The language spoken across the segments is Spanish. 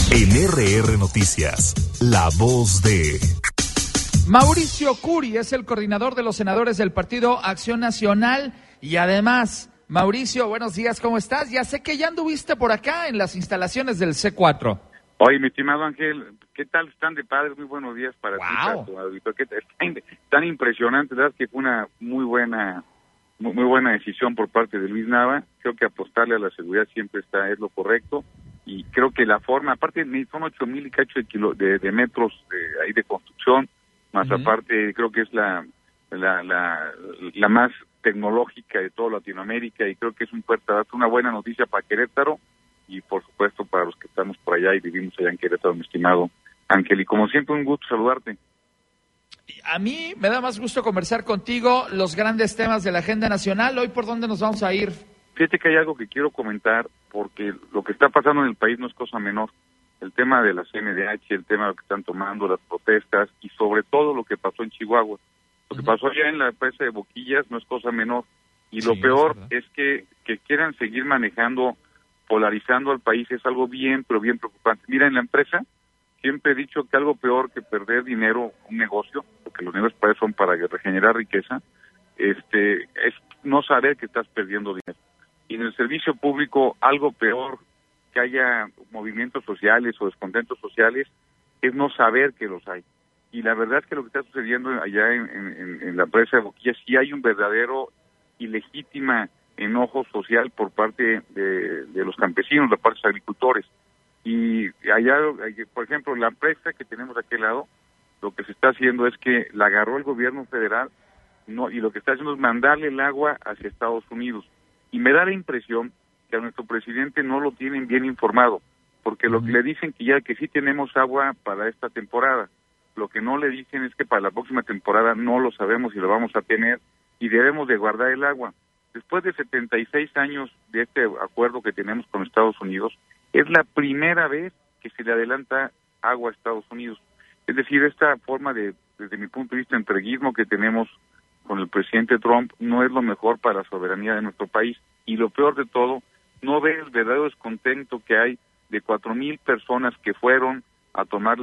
En RR Noticias, la voz de... Mauricio Curi es el coordinador de los senadores del Partido Acción Nacional y además, Mauricio, buenos días, ¿cómo estás? Ya sé que ya anduviste por acá en las instalaciones del C4. Oye, mi estimado Ángel, ¿qué tal están de padres? Muy buenos días para ti, para tu auditorio. Tan impresionante, ¿verdad? Que fue una muy buena decisión por parte de Luis Nava. Creo que apostarle a la seguridad siempre es lo correcto. Y creo que la forma, aparte son 8,000 y cacho de metros ahí de construcción, más aparte creo que es la más tecnológica de toda Latinoamérica y creo que es una buena noticia para Querétaro y por supuesto para los que estamos por allá y vivimos allá en Querétaro, mi estimado Ángel. Y como siempre, un gusto saludarte. A mí me da más gusto conversar contigo los grandes temas de la agenda nacional. Hoy, ¿por dónde nos vamos a ir? Fíjate que hay algo que quiero comentar, porque lo que está pasando en el país no es cosa menor. El tema de la CNDH, el tema de lo que están tomando, las protestas, y sobre todo lo que pasó en Chihuahua. Lo que pasó allá en la presa de Boquillas no es cosa menor. Y lo peor es que quieran seguir manejando, polarizando al país, es algo bien, pero bien preocupante. Mira, en la empresa, siempre he dicho que algo peor que perder dinero, un negocio, porque los negocios para eso son para regenerar riqueza, es no saber que estás perdiendo dinero. Y en el servicio público, algo peor que haya movimientos sociales o descontentos sociales es no saber que los hay. Y la verdad es que lo que está sucediendo allá en la presa de Boquillas, sí hay un verdadero y legítima enojo social por parte de los campesinos, de parte de los agricultores. Y allá, por ejemplo, la presa que tenemos de aquel lado, lo que se está haciendo es que la agarró el gobierno federal y lo que está haciendo es mandarle el agua hacia Estados Unidos. Y me da la impresión que a nuestro presidente no lo tienen bien informado, porque lo que le dicen que sí tenemos agua para esta temporada, lo que no le dicen es que para la próxima temporada no lo sabemos si lo vamos a tener y debemos de guardar el agua. Después de 76 años de este acuerdo que tenemos con Estados Unidos, es la primera vez que se le adelanta agua a Estados Unidos. Es decir, esta forma desde mi punto de vista, entreguismo que tenemos con el presidente Trump no es lo mejor para la soberanía de nuestro país. Y lo peor de todo, no ve el verdadero descontento que hay de 4,000 personas que fueron a tomar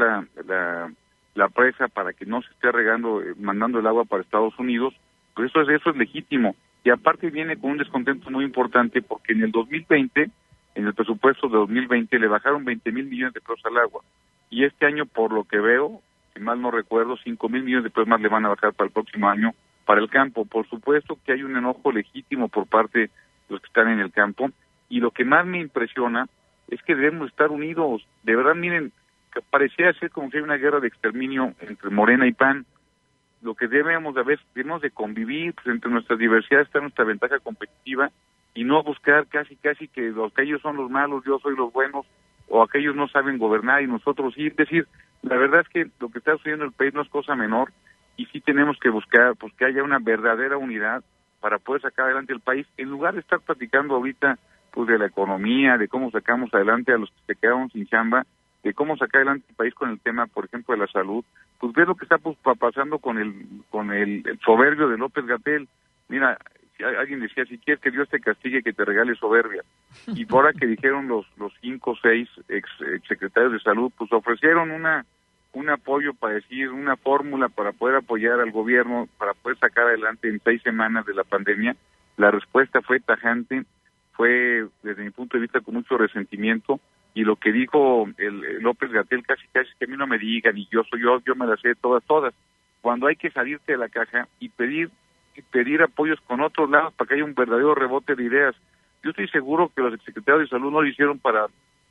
la presa para que no se esté mandando el agua para Estados Unidos. Pues eso es legítimo. Y aparte viene con un descontento muy importante porque en el 2020, en el presupuesto de 2020, le bajaron 20,000 millones de pesos al agua. Y este año, por lo que veo, si mal no recuerdo, 5,000 millones de pesos más le van a bajar para el próximo año para el campo. Por supuesto que hay un enojo legítimo por parte de los que están en el campo. Y lo que más me impresiona es que debemos estar unidos. De verdad, miren, que parecía ser como si hay una guerra de exterminio entre Morena y PAN. Lo que debemos de convivir, pues entre nuestras diversidades está nuestra ventaja competitiva y no buscar casi que aquellos son los malos, yo soy los buenos, o aquellos no saben gobernar y nosotros sí. Es decir, la verdad es que lo que está sucediendo en el país no es cosa menor y sí tenemos que buscar pues que haya una verdadera unidad para poder sacar adelante el país, en lugar de estar platicando ahorita pues de la economía, de cómo sacamos adelante a los que se quedaron sin chamba, de cómo sacar adelante el país con el tema, por ejemplo, de la salud. Pues ver lo que está pasando con el soberbio de López-Gatell. Mira, alguien decía, si quieres que Dios te castigue, que te regale soberbia. Y ahora que dijeron los 5 o 6 ex secretarios de salud, pues ofrecieron un apoyo para decir, una fórmula para poder apoyar al gobierno, para poder sacar adelante en 6 semanas de la pandemia. La respuesta fue tajante, fue desde mi punto de vista con mucho resentimiento, y lo que dijo el López-Gatell casi que a mí no me digan, y yo me las sé todas. Cuando hay que salirte de la caja y pedir apoyos con otros lados para que haya un verdadero rebote de ideas. Yo estoy seguro que los secretarios de salud no lo hicieron para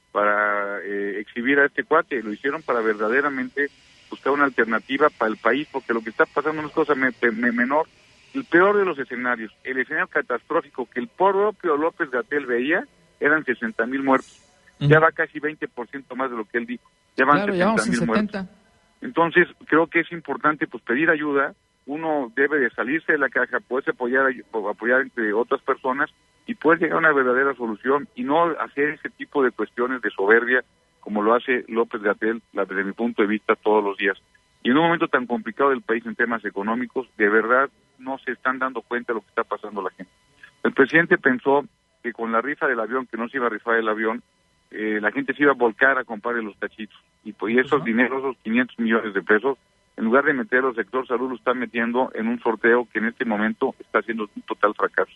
exhibir a este cuate, lo hicieron para verdaderamente buscar una alternativa para el país, porque lo que está pasando no es cosa menor. El peor de los escenarios, el escenario catastrófico que el propio López-Gatell veía, eran 60,000 muertos. Ya va casi 20% más de lo que él dijo. Ya van 70,000 muertos. Entonces, creo que es importante pues pedir ayuda. Uno debe de salirse de la caja, poderse apoyar entre otras personas y poder llegar a una verdadera solución y no hacer ese tipo de cuestiones de soberbia como lo hace López-Gatell, desde mi punto de vista, todos los días. Y en un momento tan complicado del país en temas económicos, de verdad no se están dando cuenta de lo que está pasando la gente. El presidente pensó que con la rifa del avión, que no se iba a rifar el avión, la gente se iba a volcar a comprar los cachitos. Y esos dineros, esos 500 millones de pesos, en lugar de meterlo al sector salud, lo están metiendo en un sorteo que en este momento está siendo un total fracaso.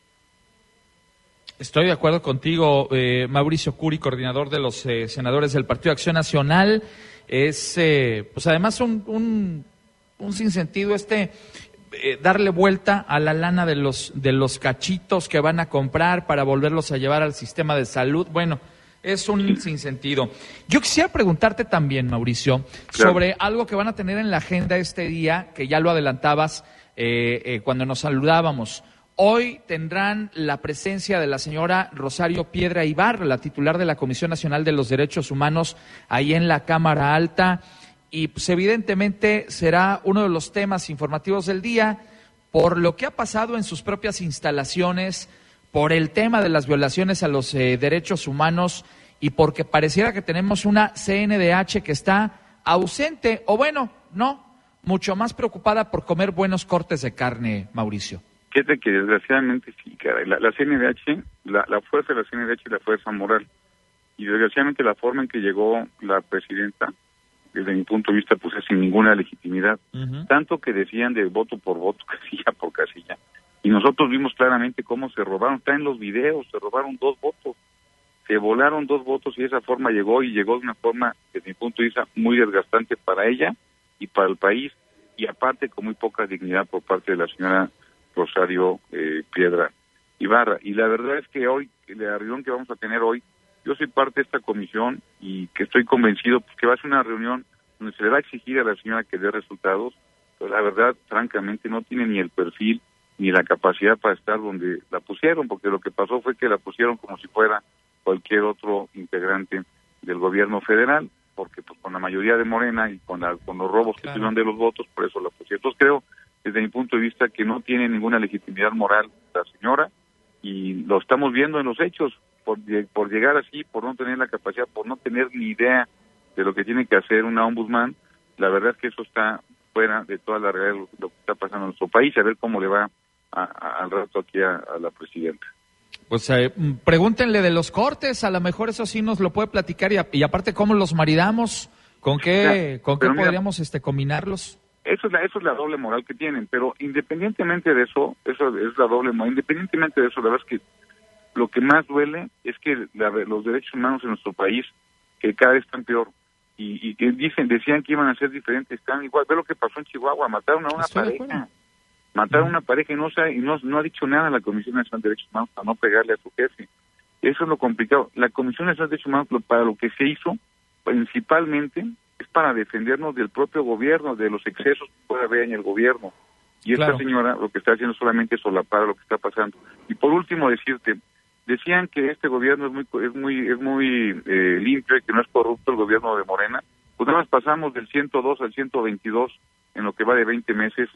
Estoy de acuerdo contigo, Mauricio Curi, coordinador de los senadores del Partido Acción Nacional. Es, pues además, un sinsentido darle vuelta a la lana de los cachitos que van a comprar para volverlos a llevar al sistema de salud. Bueno, es un sinsentido. Yo quisiera preguntarte también, Mauricio, sobre algo que van a tener en la agenda este día, que ya lo adelantabas cuando nos saludábamos. Hoy tendrán la presencia de la señora Rosario Piedra Ibarra, la titular de la Comisión Nacional de los Derechos Humanos, ahí en la Cámara Alta, y pues evidentemente será uno de los temas informativos del día por lo que ha pasado en sus propias instalaciones, por el tema de las violaciones a los derechos humanos y porque pareciera que tenemos una CNDH que está ausente, o bueno, no, mucho más preocupada por comer buenos cortes de carne, Mauricio. Fíjate que desgraciadamente sí, caray. La CNDH, la fuerza de la CNDH es la fuerza moral. Y desgraciadamente la forma en que llegó la presidenta, desde mi punto de vista, pues es sin ninguna legitimidad. Tanto que decían de voto por voto, casilla por casilla. Y nosotros vimos claramente cómo se robaron, está en los videos, se robaron 2 votos. Se volaron 2 votos y esa forma llegó de una forma, desde mi punto de vista, muy desgastante para ella y para el país. Y aparte con muy poca dignidad por parte de la señora Rosario Piedra Ibarra. Y la verdad es que hoy, la reunión que vamos a tener hoy, yo soy parte de esta comisión y que estoy convencido que va a ser una reunión donde se le va a exigir a la señora que dé resultados, pero la verdad, francamente, no tiene ni el perfil ni la capacidad para estar donde la pusieron, porque lo que pasó fue que la pusieron como si fuera cualquier otro integrante del gobierno federal, porque pues con la mayoría de Morena y con los robos que tuvieron de los votos, por eso la pusieron. Entonces creo, desde mi punto de vista, que no tiene ninguna legitimidad moral la señora, y lo estamos viendo en los hechos, por llegar así, por no tener la capacidad, por no tener ni idea de lo que tiene que hacer una ombudsman. La verdad es que eso está fuera de toda la realidad de lo que está pasando en nuestro país, a ver cómo le va al rato aquí a la presidenta. Pues pregúntenle de los cortes, a lo mejor eso sí nos lo puede platicar, y aparte cómo los maridamos, con qué podríamos combinarlos. Eso es la doble moral que tienen, pero independientemente de eso es la doble moral. Independientemente de eso, la verdad es que lo que más duele es que los derechos humanos en nuestro país, que cada vez están peor, y que decían que iban a ser diferentes, están igual. Ve lo que pasó en Chihuahua, mataron a una pareja, y no ha dicho nada la Comisión Nacional de Derechos Humanos para no pegarle a su jefe. Eso es lo complicado. La Comisión Nacional de Derechos Humanos, para lo que se hizo, principalmente, es para defendernos del propio gobierno, de los excesos que pueda haber en el gobierno. Y esta señora lo que está haciendo solamente es solapar lo que está pasando. Y por último decirte, decían que este gobierno es muy limpio y que no es corrupto el gobierno de Morena. Pues nada más pasamos del 102 al 122 en lo que va de 20 meses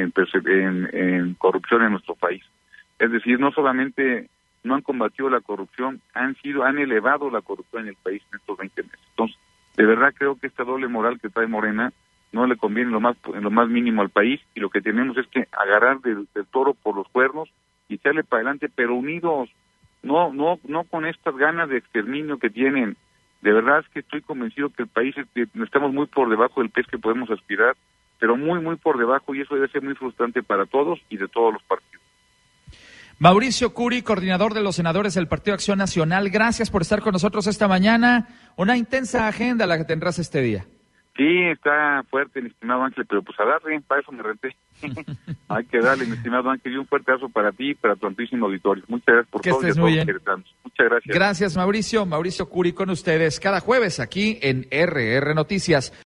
en corrupción en nuestro país. Es decir, no solamente no han combatido la corrupción, han elevado la corrupción en el país en estos 20 meses. Entonces, de verdad creo que esta doble moral que trae Morena no le conviene en lo más mínimo al país, y lo que tenemos es que agarrar del toro por los cuernos y echarle para adelante, pero unidos, no con estas ganas de exterminio que tienen. De verdad es que estoy convencido que el país estamos muy por debajo del pez que podemos aspirar, pero muy, muy por debajo, y eso debe ser muy frustrante para todos y de todos los partidos. Mauricio Curi, coordinador de los senadores del Partido Acción Nacional, gracias por estar con nosotros esta mañana. Una intensa agenda la que tendrás este día. Sí, está fuerte, mi estimado Ángel, pero pues a darle, para eso me renté. Hay que darle, mi estimado Ángel, y un fuerte abrazo para ti y para tu amplísimo auditorio. Muchas gracias por todo y a todos los queretanos. Muchas gracias. Gracias, Mauricio. Mauricio Curi con ustedes cada jueves aquí en RR Noticias.